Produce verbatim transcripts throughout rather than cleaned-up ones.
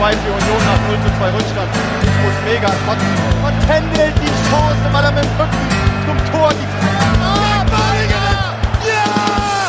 zwei für Union nach null zu zwei Rückstand. Ich muss mega kotzen. Und Pendel die Chance, weil er mit dem Rücken zum Tor die Ah, Badiger! Ja!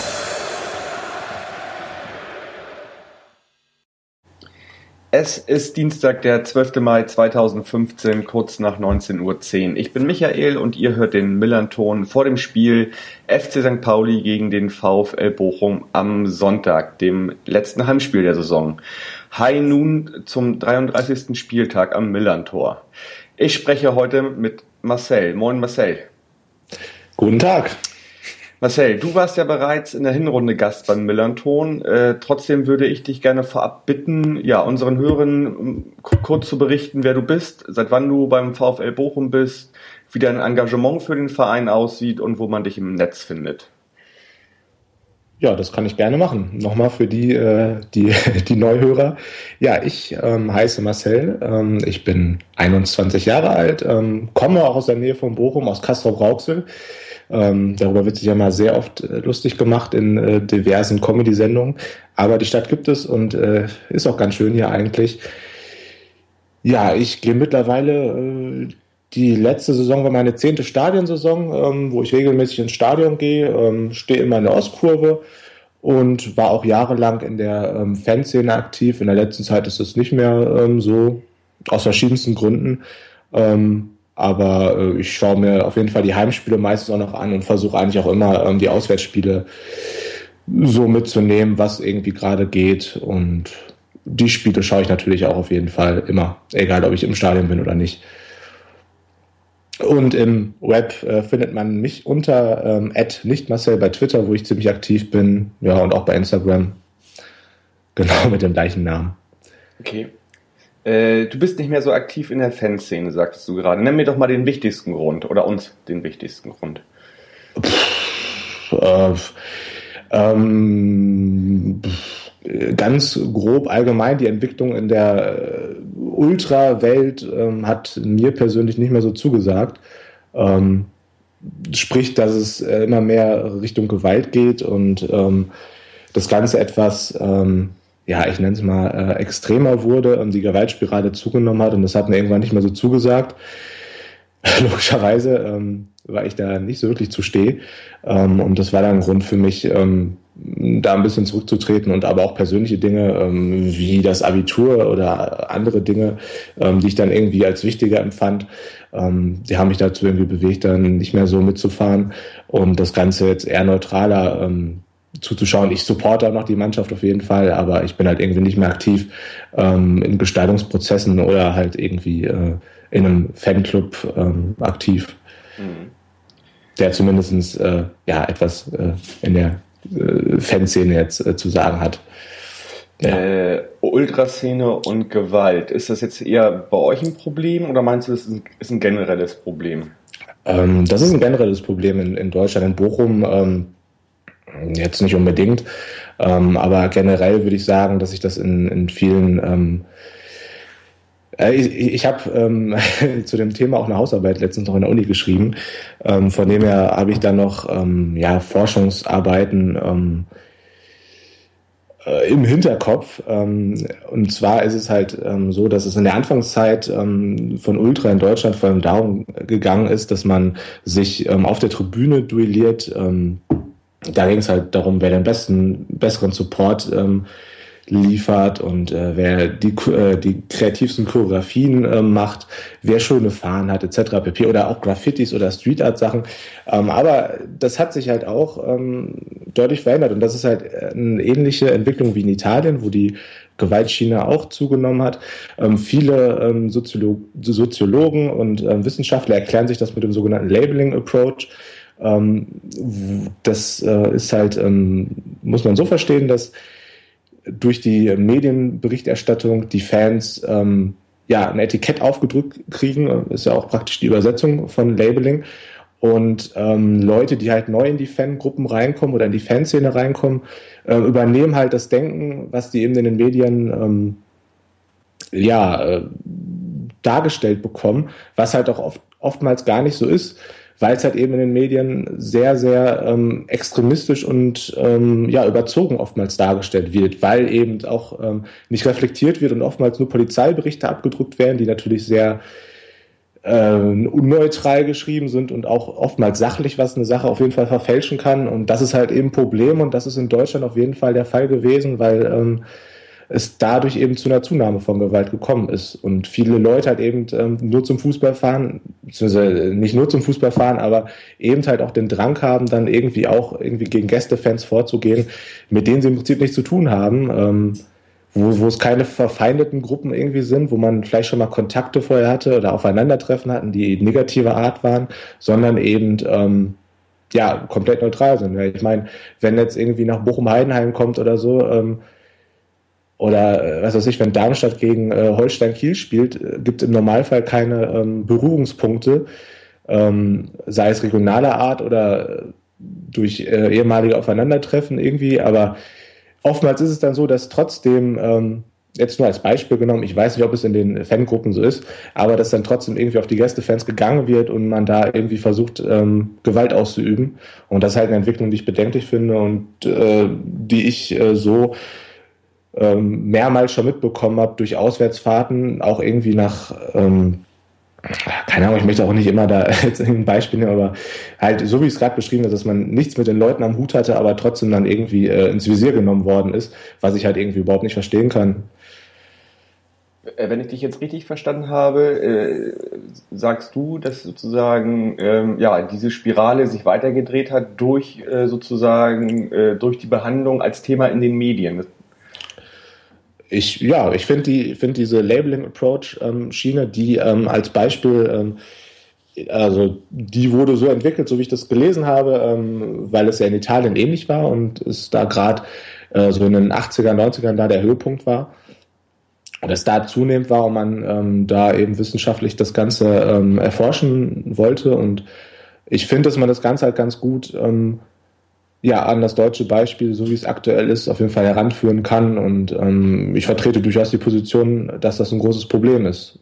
Es ist Dienstag, der zwölfter Mai zweitausendfünfzehn, kurz nach neunzehn Uhr zehn. Ich bin Michael und ihr hört den Millern-Ton vor dem Spiel F C Sankt Pauli gegen den VfL Bochum am Sonntag, dem letzten Heimspiel der Saison. Hi nun zum dreiunddreißigsten Spieltag am Millern-Tor. Ich spreche heute mit Marcel. Moin Marcel. Guten Tag. Marcel, du warst ja bereits in der Hinrunde Gast beim Millern-Ton. Äh, trotzdem würde ich dich gerne vorab bitten, ja, unseren Hörern k- kurz zu berichten, wer du bist, seit wann du beim VfL Bochum bist, wie dein Engagement für den Verein aussieht und wo man dich im Netz findet. Ja, das kann ich gerne machen. Nochmal für die, äh, die, die Neuhörer. Ja, ich ähm, heiße Marcel, ähm, ich bin einundzwanzig Jahre alt, ähm, komme auch aus der Nähe von Bochum, aus Castrop-Rauxel. Ähm, darüber wird sich ja mal sehr oft äh, lustig gemacht in äh, diversen Comedy-Sendungen. Aber die Stadt gibt es und äh, ist auch ganz schön hier eigentlich. Ja, ich gehe mittlerweile, äh, die letzte Saison war meine zehnte Stadionsaison, ähm, wo ich regelmäßig ins Stadion gehe, ähm, stehe immer in der Ostkurve und war auch jahrelang in der ähm, Fanszene aktiv. In der letzten Zeit ist es nicht mehr ähm, so, aus verschiedensten Gründen. Ähm, Aber äh, ich schaue mir auf jeden Fall die Heimspiele meistens auch noch an und versuche eigentlich auch immer ähm, die Auswärtsspiele so mitzunehmen, was irgendwie gerade geht. Und die Spiele schaue ich natürlich auch auf jeden Fall immer, egal ob ich im Stadion bin oder nicht. Und im Web äh, findet man mich unter ähm, at nichtmarcel bei Twitter, wo ich ziemlich aktiv bin. Ja, und auch bei Instagram. Genau, mit dem gleichen Namen. Okay. Äh, du bist nicht mehr so aktiv in der Fanszene, sagtest du gerade. Nenn mir doch mal den wichtigsten Grund oder uns den wichtigsten Grund. Pff, äh, ähm, ganz grob allgemein die Entwicklung in der äh, Ultra-Welt ähm, hat mir persönlich nicht mehr so zugesagt. Ähm, sprich, dass es äh, immer mehr Richtung Gewalt geht und ähm, das Ganze etwas, ähm, ja, ich nenne es mal, äh, extremer wurde und die Gewaltspirale zugenommen hat und das hat mir irgendwann nicht mehr so zugesagt. Logischerweise, ähm, weil ich da nicht so wirklich zu stehe. Ähm, und das war dann ein Grund für mich, ähm, da ein bisschen zurückzutreten und aber auch persönliche Dinge, ähm, wie das Abitur oder andere Dinge, ähm, die ich dann irgendwie als wichtiger empfand, ähm, die haben mich dazu irgendwie bewegt, dann nicht mehr so mitzufahren und das Ganze jetzt eher neutraler ähm, zuzuschauen. Ich supporte auch noch die Mannschaft auf jeden Fall, aber ich bin halt irgendwie nicht mehr aktiv ähm, in Gestaltungsprozessen oder halt irgendwie äh, in einem Fanclub ähm, aktiv, mhm. der zumindest äh, ja, etwas äh, in der äh, Fanszene jetzt äh, zu sagen hat. Ja. Äh, Ultraszene und Gewalt, ist das jetzt eher bei euch ein Problem oder meinst du, das ist ein, ist ein generelles Problem? Ähm, das ist ein generelles Problem in, in Deutschland, in Bochum ähm, jetzt nicht unbedingt, ähm, aber generell würde ich sagen, dass ich das in, in vielen ähm, Ich, ich habe ähm, zu dem Thema auch eine Hausarbeit letztens noch in der Uni geschrieben. Ähm, von dem her habe ich dann noch ähm, ja, Forschungsarbeiten ähm, äh, im Hinterkopf. Ähm, und zwar ist es halt ähm, so, dass es in der Anfangszeit ähm, von Ultra in Deutschland vor allem darum gegangen ist, dass man sich ähm, auf der Tribüne duelliert. Ähm, da ging es halt darum, wer den besten, besseren Support ähm, liefert und äh, wer die, äh, die kreativsten Choreografien äh, macht, wer schöne Fahnen hat et cetera pp. Oder auch Graffitis oder Street Art Sachen. Ähm, aber das hat sich halt auch ähm, deutlich verändert und das ist halt eine ähnliche Entwicklung wie in Italien, wo die Gewaltschiene auch zugenommen hat. Ähm, viele ähm, Soziolo- Soziologen und ähm, Wissenschaftler erklären sich das mit dem sogenannten Labeling Approach. Ähm, das äh, ist halt, ähm, muss man so verstehen, dass durch die Medienberichterstattung die Fans ähm, ja ein Etikett aufgedrückt kriegen, ist ja auch praktisch die Übersetzung von Labeling. Und ähm, Leute, die halt neu in die Fangruppen reinkommen oder in die Fanszene reinkommen, äh, übernehmen halt das Denken, was die eben in den Medien ähm, ja äh, dargestellt bekommen, was halt auch oft, oftmals gar nicht so ist. weil es halt eben in den Medien sehr, sehr ähm, extremistisch und ähm, ja überzogen oftmals dargestellt wird, weil eben auch ähm, nicht reflektiert wird und oftmals nur Polizeiberichte abgedruckt werden, die natürlich sehr äh, unneutral geschrieben sind und auch oftmals sachlich, was eine Sache auf jeden Fall verfälschen kann. Und das ist halt eben ein Problem und das ist in Deutschland auf jeden Fall der Fall gewesen, weil ähm, es dadurch eben zu einer Zunahme von Gewalt gekommen ist und viele Leute halt eben ähm, nur zum Fußball fahren, beziehungsweise nicht nur zum Fußball fahren, aber eben halt auch den Drang haben, dann irgendwie auch irgendwie gegen Gästefans vorzugehen, mit denen sie im Prinzip nichts zu tun haben, ähm, wo, wo es keine verfeindeten Gruppen irgendwie sind, wo man vielleicht schon mal Kontakte vorher hatte oder Aufeinandertreffen hatten, die negativer Art waren, sondern eben ähm, ja komplett neutral sind. Ich meine, wenn jetzt irgendwie nach Bochum-Heidenheim kommt oder so, ähm, oder was weiß ich, wenn Darmstadt gegen äh, Holstein Kiel spielt, äh, gibt es im Normalfall keine ähm, Berührungspunkte, ähm, sei es regionaler Art oder durch äh, ehemalige Aufeinandertreffen irgendwie, aber oftmals ist es dann so, dass trotzdem, ähm, jetzt nur als Beispiel genommen, ich weiß nicht, ob es in den Fangruppen so ist, aber dass dann trotzdem irgendwie auf die Gästefans gegangen wird und man da irgendwie versucht, ähm, Gewalt auszuüben. Und das ist halt eine Entwicklung, die ich bedenklich finde und äh, die ich äh, so mehrmals schon mitbekommen habe durch Auswärtsfahrten, auch irgendwie nach, ähm, keine Ahnung, ich möchte auch nicht immer da jetzt ein Beispiel nehmen, aber halt so wie ich es gerade beschrieben habe, dass man nichts mit den Leuten am Hut hatte, aber trotzdem dann irgendwie äh, ins Visier genommen worden ist, was ich halt irgendwie überhaupt nicht verstehen kann. Wenn ich dich jetzt richtig verstanden habe, äh, sagst du, dass sozusagen ähm, ja diese Spirale sich weitergedreht hat durch äh, sozusagen äh, durch die Behandlung als Thema in den Medien. Ich, ja, ich finde die, finde diese Labeling-Approach-Schiene, ähm, die ähm, als Beispiel, ähm, also die wurde so entwickelt, so wie ich das gelesen habe, ähm, weil es ja in Italien ähnlich war und es da gerade äh, so in den achtziger, neunzigern da der Höhepunkt war. Und es da zunehmend war und man ähm, da eben wissenschaftlich das Ganze ähm, erforschen wollte. Und ich finde, dass man das Ganze halt ganz gut ähm, ja, an das deutsche Beispiel, so wie es aktuell ist, auf jeden Fall heranführen kann. Und ähm, ich vertrete durchaus die Position, dass das ein großes Problem ist.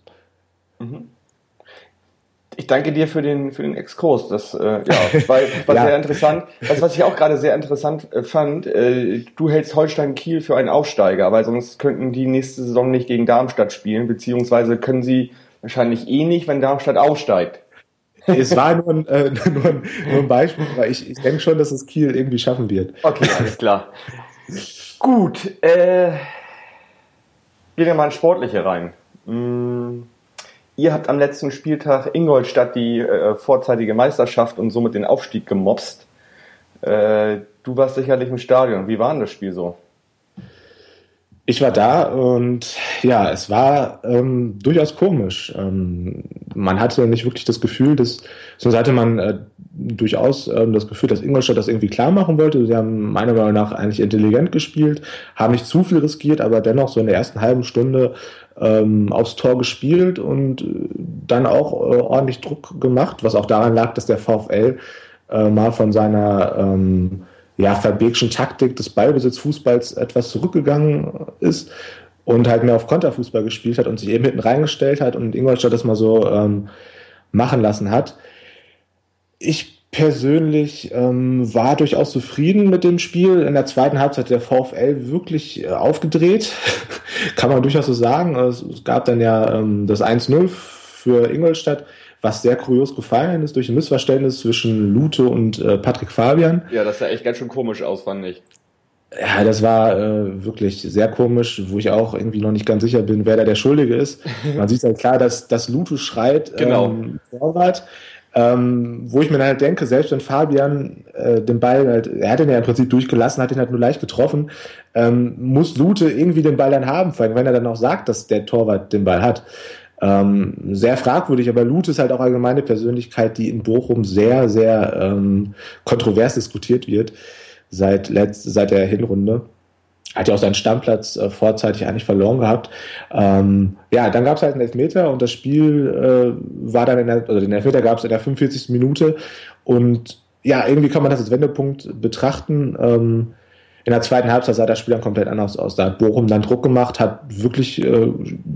Ich danke dir für den, für den Exkurs. Das äh, ja, war, war ja. sehr interessant. Das, was ich auch gerade sehr interessant äh, fand, äh, du hältst Holstein Kiel für einen Aufsteiger, weil sonst könnten die nächste Saison nicht gegen Darmstadt spielen, beziehungsweise können sie wahrscheinlich eh nicht, wenn Darmstadt aufsteigt. Es war nur ein, äh, nur ein, nur ein Beispiel, weil ich, ich denke schon, dass es Kiel irgendwie schaffen wird. Okay, alles klar. Gut, äh, gehen wir mal in Sportliche rein. Hm, ihr habt am letzten Spieltag Ingolstadt die äh, vorzeitige Meisterschaft und somit den Aufstieg gemobst. Äh, du warst sicherlich im Stadion. Wie war denn das Spiel so? Ich war da und ja, es war ähm, durchaus komisch. Ähm, man hatte nicht wirklich das Gefühl, dass, sonst hatte man äh, durchaus ähm, das Gefühl, dass Ingolstadt das irgendwie klar machen wollte. Sie haben meiner Meinung nach eigentlich intelligent gespielt, haben nicht zu viel riskiert, aber dennoch so in der ersten halben Stunde ähm, aufs Tor gespielt und äh, dann auch äh, ordentlich Druck gemacht, was auch daran lag, dass der VfL äh, mal von seiner ähm, ja, Verbeekschen Taktik des Ballbesitzfußballs etwas zurückgegangen ist und halt mehr auf Konterfußball gespielt hat und sich eben hinten reingestellt hat und Ingolstadt das mal so ähm, machen lassen hat. Ich persönlich ähm, war durchaus zufrieden mit dem Spiel. In der zweiten Halbzeit der VfL wirklich äh, aufgedreht, kann man durchaus so sagen. Es, es gab dann ja ähm, das eins null für Ingolstadt, was sehr kurios gefallen ist durch ein Missverständnis zwischen Lute und äh, Patrick Fabian. Ja, das sah echt ganz schön komisch aus, fand ich. Ja, das war äh, wirklich sehr komisch, wo ich auch irgendwie noch nicht ganz sicher bin, wer da der Schuldige ist. Man sieht halt klar, dass, dass Lute schreit, genau. ähm, Torwart, ähm, wo ich mir dann halt denke, selbst wenn Fabian äh, den Ball halt, er hat ihn ja im Prinzip durchgelassen, hat ihn halt nur leicht getroffen, ähm, muss Lute irgendwie den Ball dann haben, vor allem wenn er dann auch sagt, dass der Torwart den Ball hat. Ähm, sehr fragwürdig, aber Lute ist halt auch allgemeine Persönlichkeit, die in Bochum sehr, sehr ähm, kontrovers diskutiert wird seit, letzt, seit der Hinrunde. Hat ja auch seinen Stammplatz äh, vorzeitig eigentlich verloren gehabt. Ähm, ja, dann gab es halt einen Elfmeter und das Spiel äh, war dann in der, also den Elfmeter gab es in der fünfundvierzigsten Minute und ja, irgendwie kann man das als Wendepunkt betrachten. Ähm, In der zweiten Halbzeit sah das Spiel dann komplett anders aus. Da hat Bochum dann Druck gemacht, hat wirklich äh,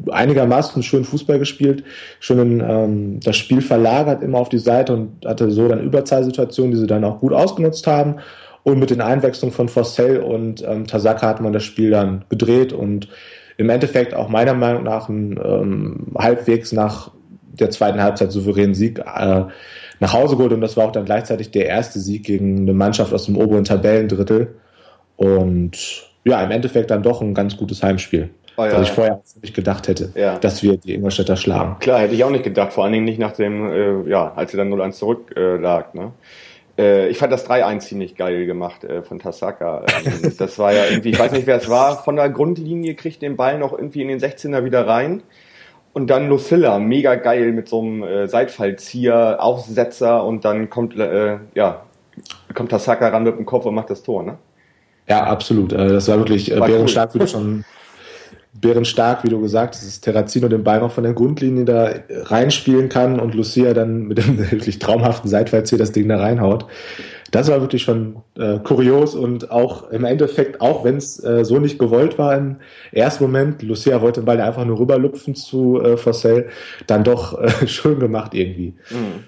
einigermaßen schön Fußball gespielt, schon ähm, das Spiel verlagert immer auf die Seite und hatte so dann Überzahlsituationen, die sie dann auch gut ausgenutzt haben. Und mit den Einwechslungen von Forsell und ähm, Tasaka hat man das Spiel dann gedreht und im Endeffekt auch meiner Meinung nach ein ähm, halbwegs nach der zweiten Halbzeit souveränen Sieg äh, nach Hause geholt. Und das war auch dann gleichzeitig der erste Sieg gegen eine Mannschaft aus dem oberen Tabellendrittel. Und ja, im Endeffekt dann doch ein ganz gutes Heimspiel. Oh ja, was ich vorher nicht gedacht hätte, ja. dass wir die Ingolstädter schlagen. Klar, hätte ich auch nicht gedacht, vor allen Dingen nicht nach dem, äh, ja, als sie dann null eins zurück äh, lag. Ne? Äh, ich fand das drei eins ziemlich geil gemacht äh, von Tasaka. Ähm, das war ja irgendwie, ich weiß nicht, wer es war, von der Grundlinie kriegt den Ball noch irgendwie in den sechzehner wieder rein. Und dann Lucilla, mega geil mit so einem äh, Seitfallzieher, Aufsetzer und dann kommt, äh, ja, kommt Tasaka ran mit dem Kopf und macht das Tor, ne? Ja, absolut. Das war wirklich äh, bärenstark, cool. wie du schon bärenstark, wie du gesagt hast, dass Terrazino den Ball noch von der Grundlinie da reinspielen kann und Lucia dann mit dem wirklich traumhaften Seitfallzieher das Ding da reinhaut. Das war wirklich schon äh, kurios und auch im Endeffekt, auch wenn es äh, so nicht gewollt war im ersten Moment, Lucia wollte den Ball einfach nur rüberlupfen zu äh, Forsell, dann doch äh, schön gemacht irgendwie. Mhm.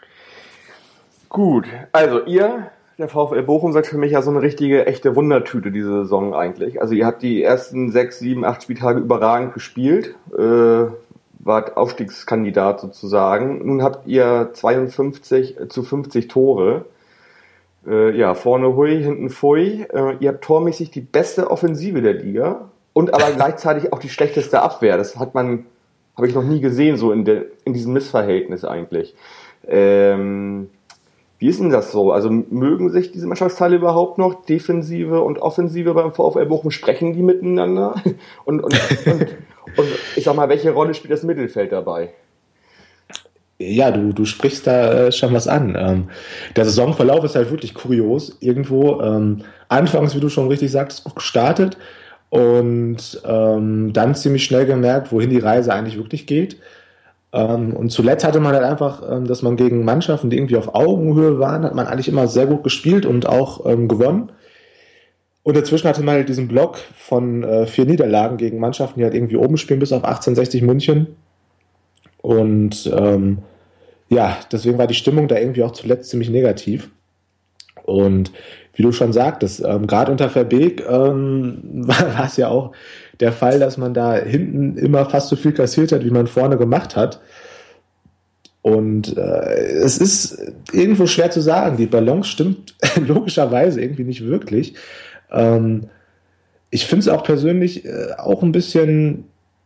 Gut, also ihr... Der VfL Bochum sagt für mich ja so eine richtige, echte Wundertüte diese Saison eigentlich. Also ihr habt die ersten sechs, sieben, acht Spieltage überragend gespielt, äh, wart Aufstiegskandidat sozusagen. Nun habt ihr zweiundfünfzig zu fünfzig Tore. Äh, ja, vorne hui, hinten pfui. Äh, ihr habt tormäßig die beste Offensive der Liga und aber gleichzeitig auch die schlechteste Abwehr. Das hat man, habe ich noch nie gesehen, so in, der, in diesem Missverhältnis eigentlich. Ähm... Wie ist denn das so? Also mögen sich diese Mannschaftsteile überhaupt noch, Defensive und Offensive beim VfL Bochum, sprechen die miteinander? Und, und, und, und ich sag mal, welche Rolle spielt das Mittelfeld dabei? Ja, du, du sprichst da äh, schon was an. Ähm, der Saisonverlauf ist halt wirklich kurios irgendwo. Ähm, anfangs, wie du schon richtig sagst, gut gestartet und ähm, dann ziemlich schnell gemerkt, wohin die Reise eigentlich wirklich geht. Um, und zuletzt hatte man halt einfach, um, dass man gegen Mannschaften, die irgendwie auf Augenhöhe waren, hat man eigentlich immer sehr gut gespielt und auch um, gewonnen. Und dazwischen hatte man halt diesen Block von uh, vier Niederlagen gegen Mannschaften, die halt irgendwie oben spielen, bis auf achtzehnhundertsechzig München. Und um, ja, deswegen war die Stimmung da irgendwie auch zuletzt ziemlich negativ. Und wie du schon sagtest, ähm, gerade unter Verbeek ähm, war, war es ja auch der Fall, dass man da hinten immer fast so viel kassiert hat, wie man vorne gemacht hat. Und äh, es ist irgendwo schwer zu sagen. Die Balance stimmt logischerweise irgendwie nicht wirklich. Ähm, ich finde es auch persönlich äh, auch ein bisschen,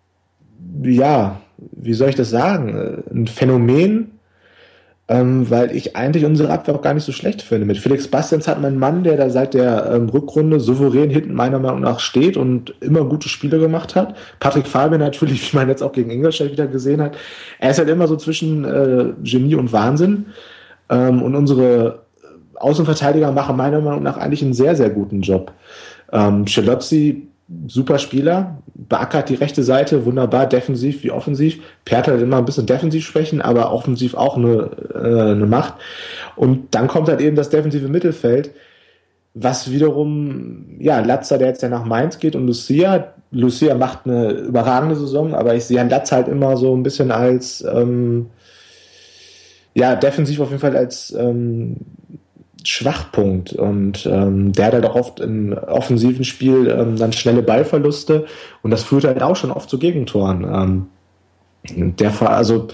ja, wie soll ich das sagen, ein Phänomen, Ähm, weil ich eigentlich unsere Abwehr auch gar nicht so schlecht finde. Mit Felix Bastians hat man einen Mann, der da seit der ähm, Rückrunde souverän hinten meiner Meinung nach steht und immer gute Spiele gemacht hat. Patrick Fabian natürlich, wie man jetzt auch gegen Ingolstadt wieder gesehen hat. Er ist halt immer so zwischen äh, Genie und Wahnsinn. Ähm, und unsere Außenverteidiger machen meiner Meinung nach eigentlich einen sehr, sehr guten Job. Ähm, Schelotzi, super Spieler, beackert die rechte Seite, wunderbar, defensiv wie offensiv. Pertl hat immer ein bisschen defensiv schwächen, aber offensiv auch eine, äh, eine Macht. Und dann kommt halt eben das defensive Mittelfeld, was wiederum, ja, Latza, der jetzt ja nach Mainz geht, und Lucia. Lucia macht eine überragende Saison, aber ich sehe an Latza halt immer so ein bisschen als, ähm, ja, defensiv auf jeden Fall als ähm, Schwachpunkt, und ähm, der hat halt auch oft im offensiven Spiel ähm, dann schnelle Ballverluste, und das führt halt auch schon oft zu Gegentoren. Ähm, der, also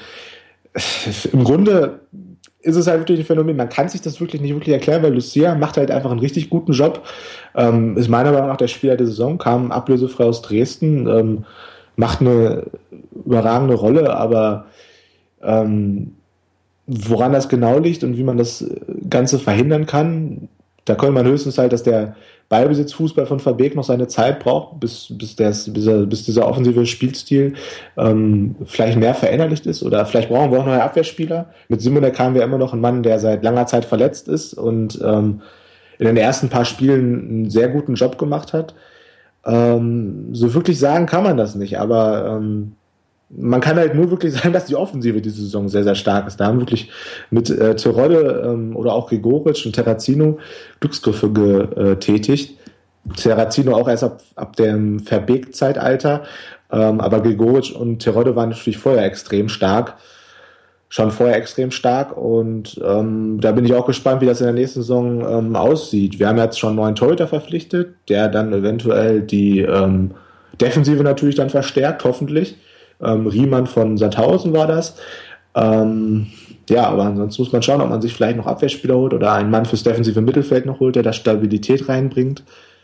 im Grunde ist es halt wirklich ein Phänomen, man kann sich das wirklich nicht wirklich erklären, weil Lucia macht halt einfach einen richtig guten Job, ähm, ist meiner Meinung nach der Spieler der Saison, kam ablösefrei aus Dresden, ähm, macht eine überragende Rolle, aber ähm, woran das genau liegt und wie man das Ganze verhindern kann, da könnte man höchstens halt, dass der Ballbesitzfußball von Verbeek noch seine Zeit braucht, bis, bis, bis, er, bis dieser offensive Spielstil ähm, vielleicht mehr verinnerlicht ist, oder vielleicht brauchen wir auch neue Abwehrspieler. Mit Simonek haben wir immer noch einen Mann, der seit langer Zeit verletzt ist und ähm, in den ersten paar Spielen einen sehr guten Job gemacht hat. Ähm, so wirklich sagen kann man das nicht, aber ähm, man kann halt nur wirklich sagen, dass die Offensive diese Saison sehr, sehr stark ist. Da haben wirklich mit äh, Terodde ähm, oder auch Gregoritsch und Terrazino Glücksgriffe getätigt. Terrazino auch erst ab, ab dem Verbeek-Zeitalter. Ähm, aber Gregoritsch und Terodde waren natürlich vorher extrem stark. Schon vorher extrem stark und ähm, da bin ich auch gespannt, wie das in der nächsten Saison ähm, aussieht. Wir haben jetzt schon einen neuen Torhüter verpflichtet, der dann eventuell die ähm, Defensive natürlich dann verstärkt, hoffentlich. Ähm, Riemann von Sandhausen war das. Ähm, ja, aber ansonsten muss man schauen, ob man sich vielleicht noch Abwehrspieler holt oder einen Mann fürs defensive Mittelfeld noch holt, der da Stabilität reinbringt.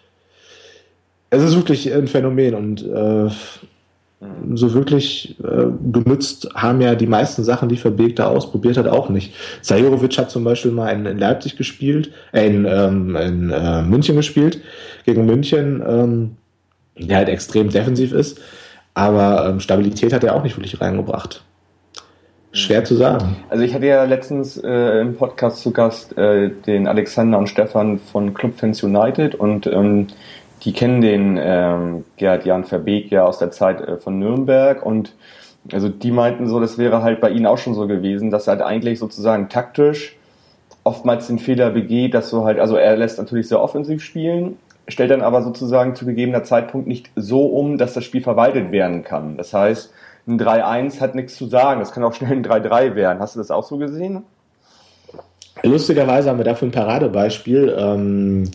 Es ist wirklich ein Phänomen und äh, so wirklich äh, genützt haben ja die meisten Sachen, die Verbeek da ausprobiert hat, auch nicht. Zahirovic hat zum Beispiel mal in, in Leipzig gespielt, äh, in, ähm, in äh, München gespielt, gegen München, ähm, der halt extrem defensiv ist, aber ähm, Stabilität hat er auch nicht wirklich reingebracht. Schwer zu sagen. Also ich hatte ja letztens äh, im Podcast zu Gast äh, den Alexander und Stefan von Club Fans United und ähm, die kennen den ähm, Gerd-Jan Verbeek ja aus der Zeit äh, von Nürnberg und also die meinten so, das wäre halt bei ihnen auch schon so gewesen, dass er halt eigentlich sozusagen taktisch oftmals den Fehler begeht, dass so halt, also er lässt natürlich sehr offensiv spielen, stellt dann aber sozusagen zu gegebener Zeitpunkt nicht so um, dass das Spiel verwaltet werden kann. Das heißt, ein drei eins hat nichts zu sagen, das kann auch schnell ein drei drei werden. Hast du das auch so gesehen? Lustigerweise haben wir dafür ein Paradebeispiel. Ähm,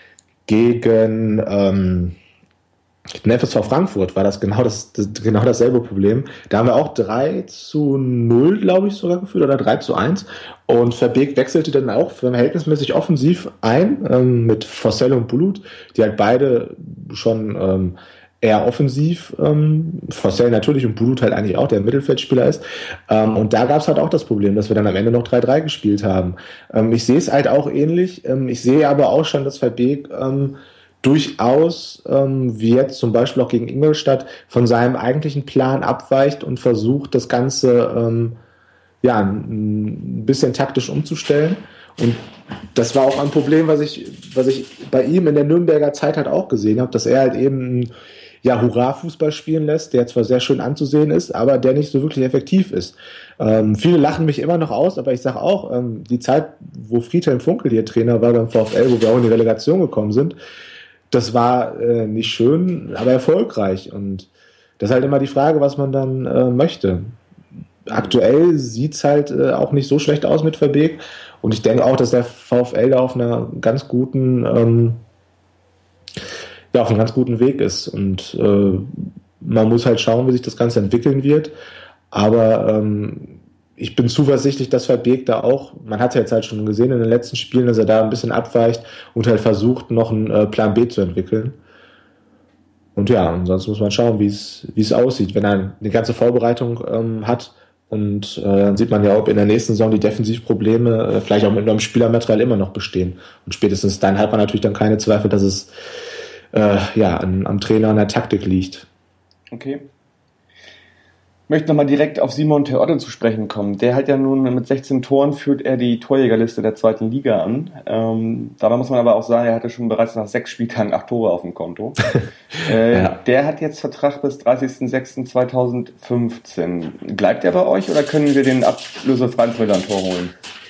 Gegen ähm, den F S V Frankfurt war das genau, das, das genau dasselbe Problem. Da haben wir auch drei zu null, glaube ich, sogar geführt, oder drei zu eins. Und Verbeek wechselte dann auch verhältnismäßig offensiv ein, ähm, mit Forsell und Bulut, die halt beide schon ähm, eher offensiv, ähm, Forsell natürlich und Bulut halt eigentlich auch, der Mittelfeldspieler ist. Ähm, und da gab es halt auch das Problem, dass wir dann am Ende noch drei drei gespielt haben. Ähm, ich sehe es halt auch ähnlich. Ähm, ich sehe aber auch schon, dass Verbeek ähm, durchaus, ähm, wie jetzt zum Beispiel auch gegen Ingolstadt, von seinem eigentlichen Plan abweicht und versucht, das Ganze ähm, ja, ein bisschen taktisch umzustellen. Und das war auch ein Problem, was ich, was ich bei ihm in der Nürnberger Zeit halt auch gesehen habe, dass er halt eben ja, Hurra-Fußball spielen lässt, der zwar sehr schön anzusehen ist, aber der nicht so wirklich effektiv ist. Ähm, viele lachen mich immer noch aus, aber ich sage auch, ähm, die Zeit, wo Friedhelm Funkel hier Trainer war beim VfL, wo wir auch in die Relegation gekommen sind, das war äh, nicht schön, aber erfolgreich. Und das ist halt immer die Frage, was man dann äh, möchte. Aktuell sieht's halt äh, auch nicht so schlecht aus mit Verbeek und ich denke auch, dass der VfL da auf einer ganz guten ähm, ja, auf einem ganz guten Weg ist und äh, man muss halt schauen, wie sich das Ganze entwickeln wird, aber ähm, ich bin zuversichtlich, dass Verbeek da auch, man hat ja jetzt halt schon gesehen in den letzten Spielen, dass er da ein bisschen abweicht und halt versucht, noch einen äh, Plan B zu entwickeln. Und ja, ansonsten muss man schauen, wie es wie es aussieht, wenn er eine ganze Vorbereitung ähm, hat und äh, dann sieht man ja, ob in der nächsten Saison die Defensivprobleme äh, vielleicht auch mit einem Spielermaterial immer noch bestehen und spätestens dann hat man natürlich dann keine Zweifel, dass es Äh, ja, an, am Trainer, an der Taktik liegt. Okay. Ich möchte nochmal direkt auf Simon Terodde zu sprechen kommen. Der hat ja nun mit sechzehn Toren führt er die Torjägerliste der zweiten Liga an. Ähm, dabei muss man aber auch sagen, er hatte schon bereits nach sechs Spieltagen acht Tore auf dem Konto. äh, ja. Der hat jetzt Vertrag bis dreißigsten sechsten zweitausendfünfzehn. Bleibt er bei euch oder können wir den ablösefreien Müller ein Tor holen?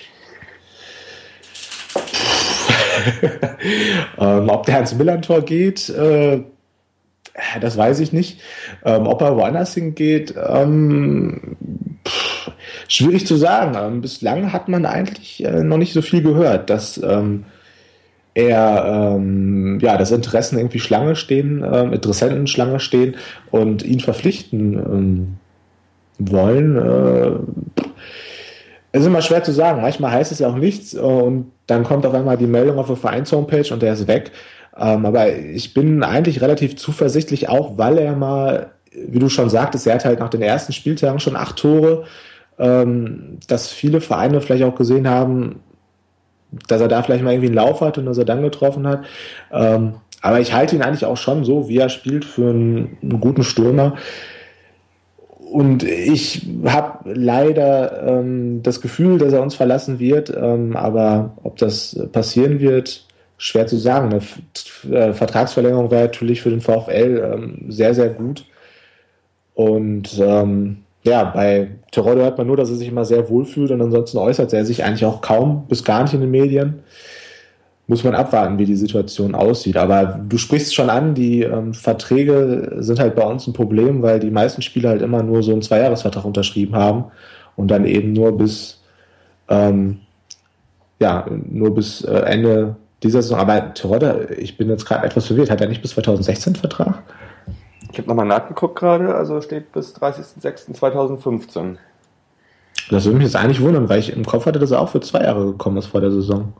ähm, ob der ans Millantor geht, äh, das weiß ich nicht. Ähm, ob er woanders hingeht, ähm, pff, schwierig zu sagen. Ähm, bislang hat man eigentlich äh, noch nicht so viel gehört, dass ähm, er, ähm, ja, dass Interessen irgendwie Schlange stehen, ähm, Interessenten Schlange stehen und ihn verpflichten ähm, wollen. Äh, Es ist immer schwer zu sagen. Manchmal heißt es ja auch nichts und dann kommt auf einmal die Meldung auf der Vereins-Homepage und der ist weg. Ähm, aber ich bin eigentlich relativ zuversichtlich, auch weil er mal, wie du schon sagtest, er hat halt nach den ersten Spieltagen schon acht Tore, ähm, dass viele Vereine vielleicht auch gesehen haben, dass er da vielleicht mal irgendwie einen Lauf hat und dass er dann getroffen hat. Ähm, aber ich halte ihn eigentlich auch schon so, wie er spielt, für einen, einen guten Stürmer. Und ich habe leider ähm, das Gefühl, dass er uns verlassen wird, ähm, aber ob das passieren wird, schwer zu sagen. Eine F- äh, Vertragsverlängerung wäre natürlich für den VfL ähm, sehr, sehr gut. Und ähm, ja, bei Terodde hört man nur, dass er sich immer sehr wohl fühlt und ansonsten äußert er sich eigentlich auch kaum bis gar nicht in den Medien. muss man abwarten, wie die Situation aussieht. Aber du sprichst schon an, die ähm, Verträge sind halt bei uns ein Problem, weil die meisten Spieler halt immer nur so einen Zweijahresvertrag unterschrieben haben und dann eben nur bis ähm, ja, nur bis äh, Ende dieser Saison. Aber Terodde, ich bin jetzt gerade etwas verwirrt, hat er nicht bis zwanzig sechzehn Vertrag? Ich habe nochmal nachgeguckt gerade, also steht bis dreißigster sechster zweitausendfünfzehn. Das würde mich jetzt eigentlich wundern, weil ich im Kopf hatte, dass er auch für zwei Jahre gekommen ist vor der Saison.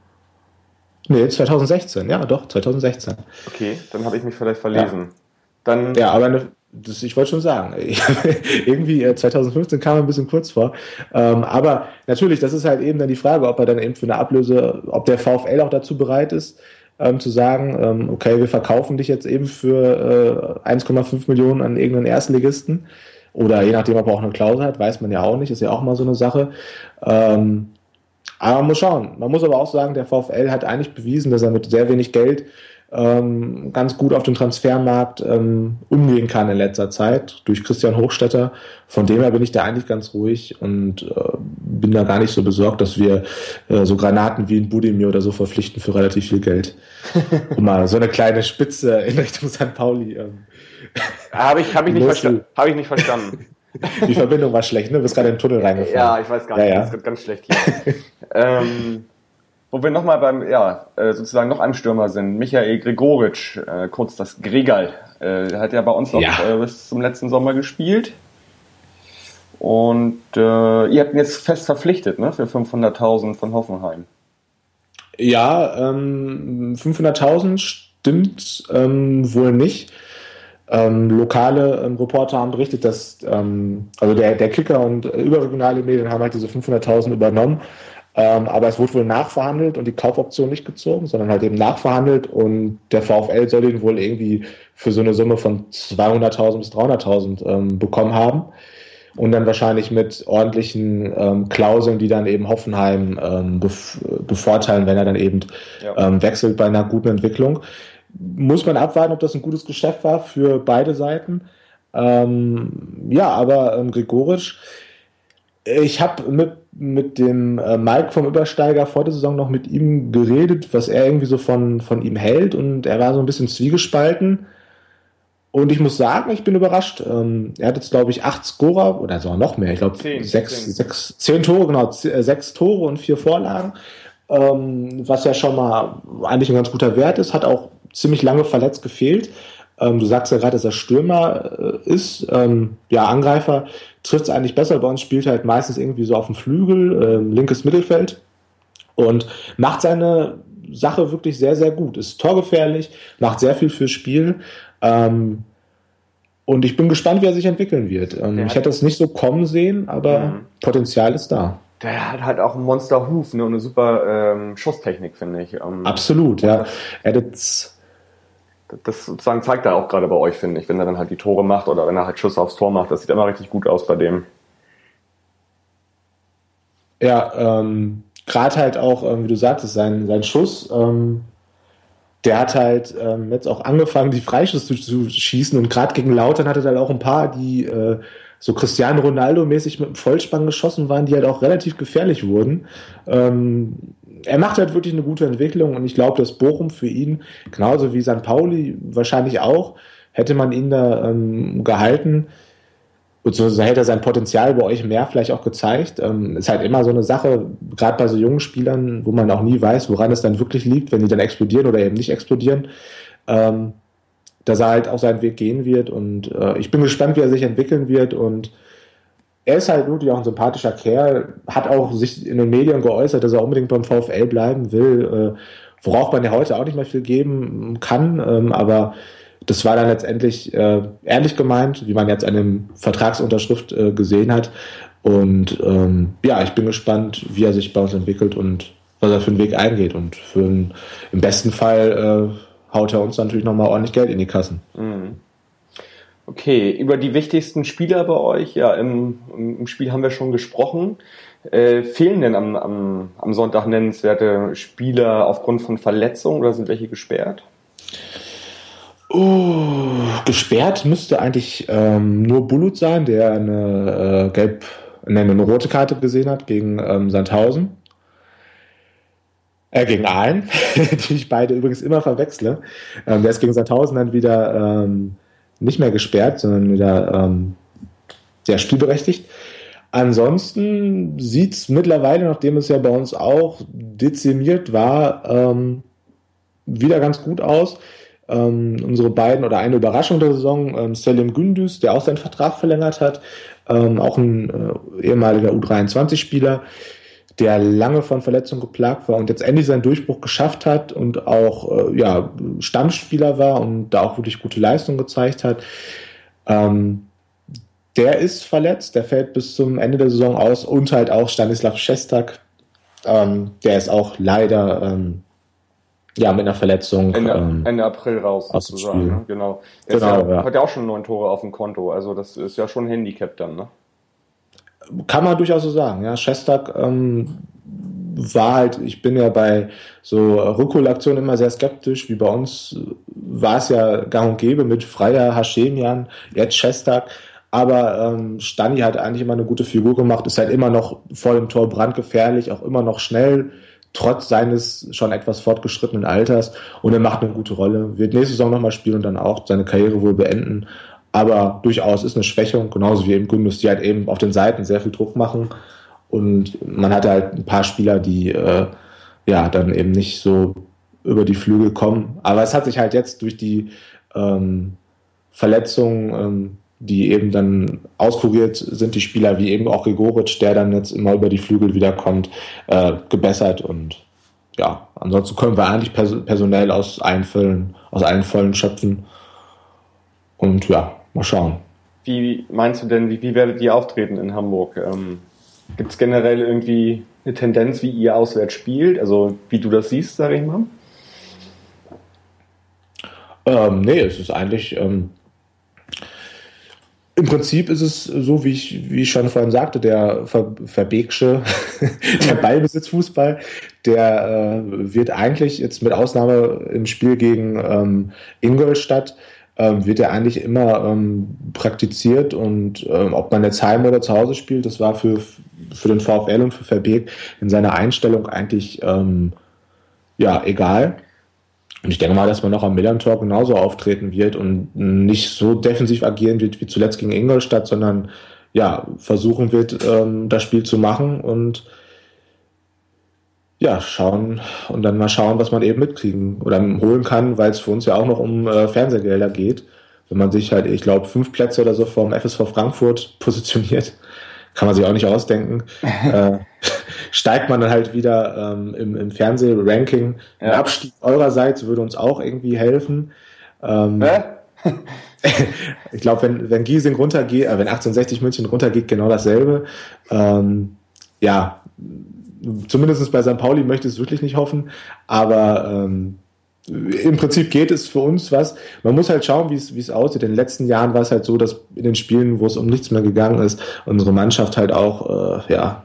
Nee, zwanzig sechzehn, ja doch, zwanzig sechzehn. Okay, dann habe ich mich vielleicht verlesen. Ja, dann ja aber eine, das, ich wollte schon sagen, irgendwie äh, zwanzig fünfzehn kam ein bisschen kurz vor. Ähm, aber natürlich, das ist halt eben dann die Frage, ob er dann eben für eine Ablöse, ob der VfL auch dazu bereit ist, ähm, zu sagen, ähm, okay, wir verkaufen dich jetzt eben für äh, eins Komma fünf Millionen an irgendeinen Erstligisten. Oder je nachdem, ob er auch eine Klausel hat, weiß man ja auch nicht, ist ja auch mal so eine Sache. Ähm, aber man muss schauen. Man muss aber auch sagen, der VfL hat eigentlich bewiesen, dass er mit sehr wenig Geld ähm, ganz gut auf dem Transfermarkt ähm, umgehen kann in letzter Zeit durch Christian Hochstetter. Von dem her bin ich da eigentlich ganz ruhig und äh, bin da gar nicht so besorgt, dass wir äh, so Granaten wie in Budimir oder so verpflichten für relativ viel Geld. Um mal so eine kleine Spitze in Richtung Sankt Pauli. Ähm, habe ich, hab ich, nicht versta- hab ich nicht verstanden. Die Verbindung war schlecht, ne? Du bist gerade in den Tunnel reingefahren. Ja, ich weiß gar nicht, ja, ja. Das ist ganz schlecht hier. ähm, wo wir nochmal beim, ja, sozusagen noch einem Stürmer sind, Michael Gregoritsch, äh, kurz das Gregal, äh, hat ja bei uns noch ja. äh, bis zum letzten Sommer gespielt. Und äh, ihr habt ihn jetzt fest verpflichtet, ne, für fünfhunderttausend von Hoffenheim. Ja, ähm, fünfhunderttausend stimmt ähm, wohl nicht. Ähm, lokale ähm, Reporter haben berichtet, dass ähm, also der, der Kicker und äh, überregionale Medien haben halt diese fünfhunderttausend übernommen, ähm, aber es wurde wohl nachverhandelt und die Kaufoption nicht gezogen, sondern halt eben nachverhandelt und der VfL soll ihn wohl irgendwie für so eine Summe von zweihunderttausend bis dreihunderttausend ähm, bekommen haben und dann wahrscheinlich mit ordentlichen ähm, Klauseln, die dann eben Hoffenheim ähm, bef- bevorteilen, wenn er dann eben ja. ähm, wechselt bei einer guten Entwicklung. Muss man abwarten, ob das ein gutes Geschäft war für beide Seiten. Ähm, ja, aber ähm, Gregoritsch, ich habe mit, mit dem äh, Mike vom Übersteiger vor der Saison noch mit ihm geredet, was er irgendwie so von, von ihm hält und er war so ein bisschen zwiegespalten und ich muss sagen, ich bin überrascht. Ähm, er hat jetzt, glaube ich, acht Scorer oder sogar noch mehr, ich glaube sechs, sechs, zehn Tore, genau, z- sechs Tore und vier Vorlagen, ähm, was ja schon mal eigentlich ein ganz guter Wert ist, hat auch ziemlich lange verletzt gefehlt. Ähm, du sagst ja gerade, dass er Stürmer äh, ist. Ähm, ja, Angreifer trifft es eigentlich besser. Bei uns spielt halt meistens irgendwie so auf dem Flügel, äh, linkes Mittelfeld und macht seine Sache wirklich sehr, sehr gut. Ist torgefährlich, macht sehr viel fürs Spiel. Ähm, und ich bin gespannt, wie er sich entwickeln wird. Ähm, ich hätte das nicht so kommen sehen, aber mhm. Potenzial ist da. Der hat halt auch einen Monster-Huf, ne, und eine super ähm, Schusstechnik, finde ich. Ähm, Absolut, ja. Er hat jetzt Das sozusagen zeigt er auch gerade bei euch, finde ich, wenn er dann halt die Tore macht oder wenn er halt Schüsse aufs Tor macht. Das sieht immer richtig gut aus bei dem. Ja, ähm, gerade halt auch, ähm, wie du sagtest, sein, sein Schuss, ähm, der hat halt ähm, jetzt auch angefangen, die Freischüsse zu, zu schießen und gerade gegen Lautern hatte er halt auch ein paar, die äh, so Cristiano Ronaldo-mäßig mit dem Vollspann geschossen waren, die halt auch relativ gefährlich wurden. Ähm, Er macht halt wirklich eine gute Entwicklung und ich glaube, dass Bochum für ihn, genauso wie Sankt Pauli wahrscheinlich auch, hätte man ihn da ähm, gehalten, beziehungsweise hätte er sein Potenzial bei euch mehr vielleicht auch gezeigt. Ähm, ist halt immer so eine Sache, gerade bei so jungen Spielern, wo man auch nie weiß, woran es dann wirklich liegt, wenn die dann explodieren oder eben nicht explodieren, ähm, dass er halt auch seinen Weg gehen wird und äh, ich bin gespannt, wie er sich entwickeln wird und er ist halt wirklich auch ein sympathischer Kerl, hat auch sich in den Medien geäußert, dass er unbedingt beim VfL bleiben will, äh, worauf man ja heute auch nicht mehr viel geben kann, ähm, aber das war dann letztendlich äh, ehrlich gemeint, wie man jetzt an dem Vertragsunterschrift äh, gesehen hat und ähm, ja, ich bin gespannt, wie er sich bei uns entwickelt und was er für einen Weg eingeht und für einen, im besten Fall äh, haut er uns natürlich nochmal ordentlich Geld in die Kassen. Mhm. Okay, über die wichtigsten Spieler bei euch, ja, im, im Spiel haben wir schon gesprochen. Äh, fehlen denn am, am, am Sonntag nennenswerte Spieler aufgrund von Verletzungen oder sind welche gesperrt? Oh, gesperrt müsste eigentlich ähm, nur Bulut sein, der eine äh, gelb, ne, eine rote Karte gesehen hat gegen ähm, Sandhausen. Äh, gegen Aalen, die ich beide übrigens immer verwechsle. Ähm, der ist gegen Sandhausen dann wieder ähm, nicht mehr gesperrt, sondern wieder ähm, ja, spielberechtigt. Ansonsten sieht es mittlerweile, nachdem es ja bei uns auch dezimiert war, ähm, wieder ganz gut aus. Ähm, unsere beiden oder eine Überraschung der Saison, ähm, Selim Gündüz, der auch seinen Vertrag verlängert hat, ähm, auch ein äh, ehemaliger U dreiundzwanzig-Spieler, der lange von Verletzungen geplagt war und jetzt endlich seinen Durchbruch geschafft hat und auch äh, ja, Stammspieler war und da auch wirklich gute Leistung gezeigt hat. Ähm, der ist verletzt, der fällt bis zum Ende der Saison aus und halt auch Stanislav Šestak, ähm, der ist auch leider ähm, ja, mit einer Verletzung Ende, ähm, Ende April raus sozusagen. Ne? Genau. Er genau, ja, ja. Hat ja auch schon neun Tore auf dem Konto, also das ist ja schon ein Handicap dann, ne? Kann man durchaus so sagen, ja. Šestak ähm, war halt, ich bin ja bei so Rückholaktionen immer sehr skeptisch, wie bei uns war es ja gang und gäbe mit Freier, Hashemian, jetzt Šestak, aber ähm, Stani hat eigentlich immer eine gute Figur gemacht, ist halt immer noch vor dem Tor brandgefährlich, auch immer noch schnell, trotz seines schon etwas fortgeschrittenen Alters, und er macht eine gute Rolle, wird nächste Saison nochmal spielen und dann auch seine Karriere wohl beenden. Aber durchaus ist eine Schwächung, genauso wie eben Gündüz, die halt eben auf den Seiten sehr viel Druck machen. Und man hatte halt ein paar Spieler, die äh, ja dann eben nicht so über die Flügel kommen. Aber es hat sich halt jetzt durch die ähm, Verletzungen, ähm, die eben dann auskuriert sind, die Spieler wie eben auch Gregoritsch, der dann jetzt immer über die Flügel wiederkommt, äh, gebessert. Und ja, ansonsten können wir eigentlich pers- personell aus allen Fällen, aus allen Vollen schöpfen. Und ja, mal schauen. Wie meinst du denn, wie, wie werdet ihr auftreten in Hamburg? Ähm, Gibt es generell irgendwie eine Tendenz, wie ihr auswärts spielt? Also wie du das siehst, sag ich mal? Ähm, nee, es ist eigentlich ähm, im Prinzip ist es so, wie ich, wie ich schon vorhin sagte, der Ver, Verbeegsche, der Ballbesitzfußball, der äh, wird eigentlich jetzt mit Ausnahme im Spiel gegen ähm, Ingolstadt ähm, wird er eigentlich immer ähm, praktiziert, und ähm, ob man jetzt heim oder zu Hause spielt, das war für, für den VfL und für Verbeek in seiner Einstellung eigentlich ähm, ja egal. Und ich denke mal, dass man noch am Millerntor genauso auftreten wird und nicht so defensiv agieren wird wie zuletzt gegen Ingolstadt, sondern ja versuchen wird, ähm, das Spiel zu machen und ja, schauen und dann mal schauen, was man eben mitkriegen oder holen kann, weil es für uns ja auch noch um äh, Fernsehgelder geht. Wenn man sich halt, ich glaube, fünf Plätze oder so vom F S V Frankfurt positioniert, kann man sich auch nicht ausdenken, äh, steigt man dann halt wieder ähm, im, im Fernsehranking. Ja. Ein Abstieg eurerseits würde uns auch irgendwie helfen. Ähm, ich glaube, wenn, wenn Giesing runtergeht, äh, wenn achtzehnhundertsechzig München runtergeht, genau dasselbe. Ähm, ja, zumindest bei Sankt Pauli möchte ich es wirklich nicht hoffen, aber ähm, im Prinzip geht es für uns was. Man muss halt schauen, wie es wie es aussieht. In den letzten Jahren war es halt so, dass in den Spielen, wo es um nichts mehr gegangen ist, unsere Mannschaft halt auch äh, ja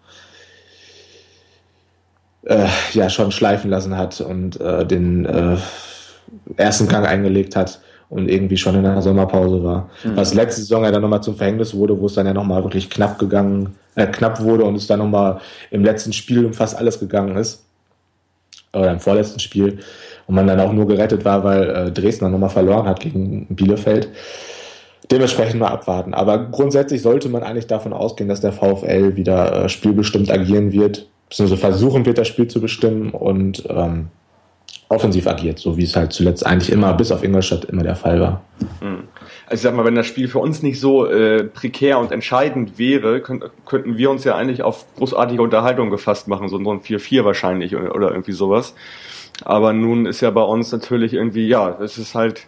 äh, ja schon schleifen lassen hat und äh, den äh, ersten Gang eingelegt hat und irgendwie schon in der Sommerpause war. Mhm. Was letzte Saison ja dann nochmal zum Verhängnis wurde, wo es dann ja nochmal wirklich knapp gegangen, äh, knapp wurde und es dann nochmal im letzten Spiel um fast alles gegangen ist. Oder im vorletzten Spiel. Und man dann auch nur gerettet war, weil äh, Dresden dann nochmal verloren hat gegen Bielefeld. Dementsprechend mal abwarten. Aber grundsätzlich sollte man eigentlich davon ausgehen, dass der VfL wieder äh, spielbestimmt agieren wird, beziehungsweise versuchen wird, das Spiel zu bestimmen und ähm, offensiv agiert, so wie es halt zuletzt eigentlich immer, bis auf Ingolstadt, immer der Fall war. Also ich sag mal, wenn das Spiel für uns nicht so äh, prekär und entscheidend wäre, könnt, könnten wir uns ja eigentlich auf großartige Unterhaltung gefasst machen, so ein vier vier wahrscheinlich oder, oder irgendwie sowas. Aber nun ist ja bei uns natürlich irgendwie, ja, es ist halt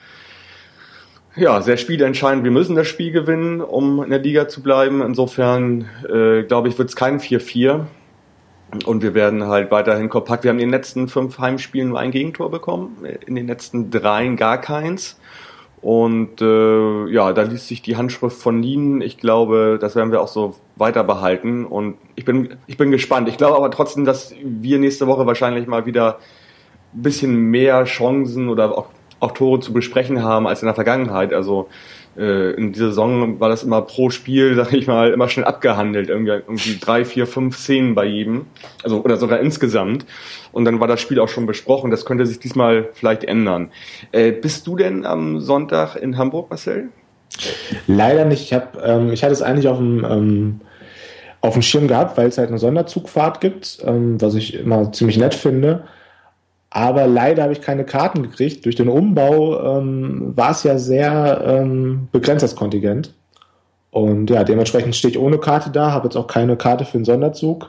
ja sehr spielentscheidend. Wir müssen das Spiel gewinnen, um in der Liga zu bleiben. Insofern, äh, glaube ich, wird es kein vier vier. Und wir werden halt weiterhin kompakt. Wir haben in den letzten fünf Heimspielen nur ein Gegentor bekommen, in den letzten dreien gar keins. Und äh, ja, da liest sich die Handschrift von Lien. Ich glaube, das werden wir auch so weiter behalten. Und ich bin, ich bin gespannt. Ich glaube aber trotzdem, dass wir nächste Woche wahrscheinlich mal wieder ein bisschen mehr Chancen oder auch, auch Tore zu besprechen haben als in der Vergangenheit. Also in dieser Saison war das immer pro Spiel, sag ich mal, immer schnell abgehandelt. Irgendwie, irgendwie drei, vier, fünf Szenen bei jedem. Also, oder sogar insgesamt. Und dann war das Spiel auch schon besprochen. Das könnte sich diesmal vielleicht ändern. Äh, bist du denn am Sonntag in Hamburg, Marcel? Leider nicht. Ich hab, ähm, ich hatte es eigentlich auf dem, ähm, auf dem Schirm gehabt, weil es halt eine Sonderzugfahrt gibt, ähm, was ich immer ziemlich nett finde. Aber leider habe ich keine Karten gekriegt. Durch den Umbau ähm, war es ja sehr ähm, begrenzt, das Kontingent. Und ja, dementsprechend stehe ich ohne Karte da, habe jetzt auch keine Karte für den Sonderzug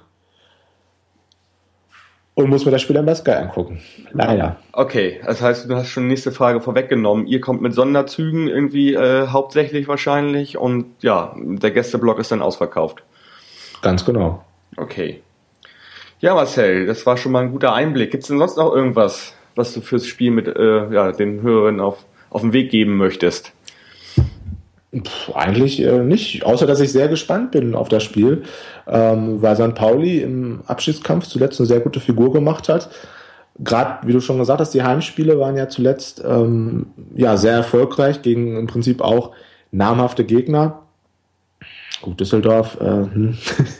und muss mir das Spiel am Best Guy angucken. Leider. Okay, das heißt, du hast schon die nächste Frage vorweggenommen. Ihr kommt mit Sonderzügen irgendwie äh, hauptsächlich wahrscheinlich und ja, der Gästeblock ist dann ausverkauft. Ganz genau. Okay. Ja, Marcel, das war schon mal ein guter Einblick. Gibt es denn sonst noch irgendwas, was du fürs Spiel mit äh, ja, den Hörern auf, auf den Weg geben möchtest? Puh, eigentlich äh, nicht, außer dass ich sehr gespannt bin auf das Spiel, ähm, weil Sankt Pauli im Abschiedskampf zuletzt eine sehr gute Figur gemacht hat. Gerade, wie du schon gesagt hast, die Heimspiele waren ja zuletzt ähm, ja, sehr erfolgreich gegen im Prinzip auch namhafte Gegner. Gut, Düsseldorf, äh, hm.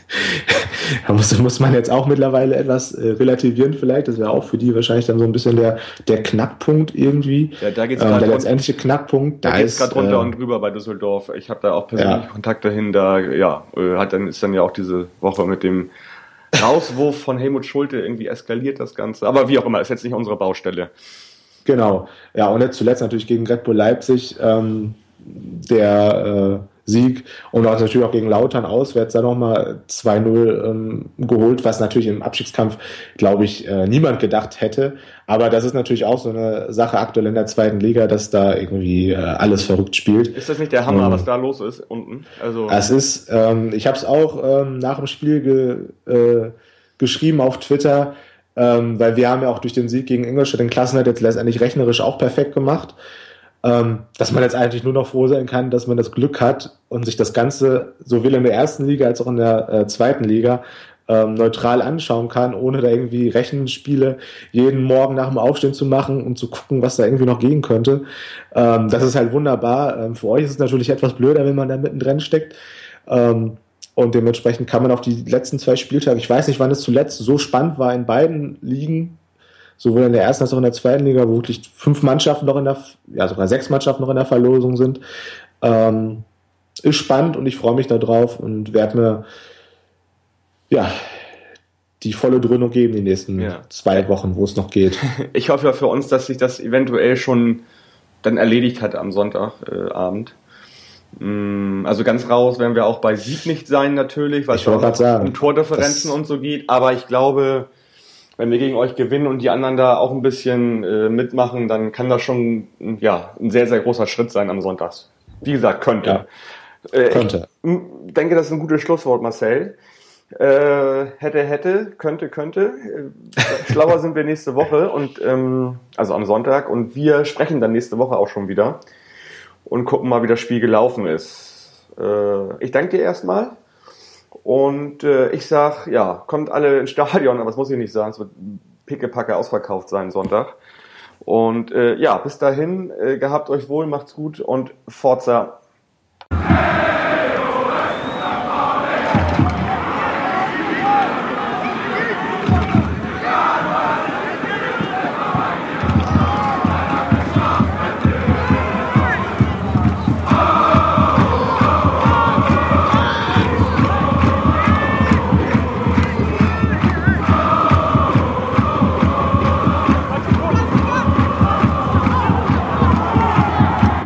da muss, muss man jetzt auch mittlerweile etwas äh, relativieren vielleicht. Das wäre auch für die wahrscheinlich dann so ein bisschen der, der Knackpunkt irgendwie. Ja, da geht's ähm, der letztendliche Knackpunkt. Da, da geht es gerade runter äh, und drüber bei Düsseldorf. Ich habe da auch persönlich ja. Kontakte hin. Da ja, hat dann ist dann ja auch diese Woche mit dem Rauswurf von Helmut Schulte irgendwie eskaliert das Ganze. Aber wie auch immer, ist jetzt nicht unsere Baustelle. Genau. Ja, und jetzt zuletzt natürlich gegen Red Bull Leipzig ähm, der äh, Sieg und auch natürlich auch gegen Lautern auswärts da nochmal zwei null ähm, geholt, was natürlich im Abstiegskampf, glaube ich, äh, niemand gedacht hätte. Aber das ist natürlich auch so eine Sache aktuell in der zweiten Liga, dass da irgendwie äh, alles verrückt spielt. Ist das nicht der Hammer, ähm, was da los ist unten? Also es ist, ähm, ich habe es auch ähm, nach dem Spiel ge, äh, geschrieben auf Twitter, ähm, weil wir haben ja auch durch den Sieg gegen Ingolstadt den Klassenerhalt jetzt letztendlich rechnerisch auch perfekt gemacht. Ähm, dass man jetzt eigentlich nur noch froh sein kann, dass man das Glück hat und sich das Ganze sowohl in der ersten Liga als auch in der äh, zweiten Liga ähm, neutral anschauen kann, ohne da irgendwie Rechenspiele jeden Morgen nach dem Aufstehen zu machen und zu gucken, was da irgendwie noch gehen könnte. Ähm, das ist halt wunderbar. Ähm, für euch ist es natürlich etwas blöder, wenn man da mittendrin steckt. Ähm, und dementsprechend kann man auf die letzten zwei Spieltage, ich weiß nicht, wann es zuletzt so spannend war in beiden Ligen, sowohl in der ersten als auch in der zweiten Liga, wo wirklich fünf Mannschaften noch in der, ja sogar sechs Mannschaften noch in der Verlosung sind. Ähm, ist spannend und ich freue mich da drauf und werde mir ja die volle Dröhnung geben die nächsten ja. zwei Wochen, wo es noch geht. Ich hoffe ja für uns, dass sich das eventuell schon dann erledigt hat am Sonntagabend. Äh, Also ganz raus werden wir auch bei Sieg nicht sein natürlich, weil es auch um Tordifferenzen und so geht, aber ich glaube, wenn wir gegen euch gewinnen und die anderen da auch ein bisschen äh, mitmachen, dann kann das schon ja, ein sehr, sehr großer Schritt sein am Sonntag. Wie gesagt, könnte. Ja, äh, könnte. Ich denke, das ist ein gutes Schlusswort, Marcel. Äh, hätte, hätte, könnte, könnte. Äh, schlauer sind wir nächste Woche und ähm, also am Sonntag und wir sprechen dann nächste Woche auch schon wieder und gucken mal, wie das Spiel gelaufen ist. Äh, ich danke dir erstmal. Und äh, ich sag, ja, kommt alle ins Stadion, aber das muss ich nicht sagen, es wird pickepacke ausverkauft sein Sonntag. Und äh, ja, bis dahin, äh, gehabt euch wohl, macht's gut und Forza.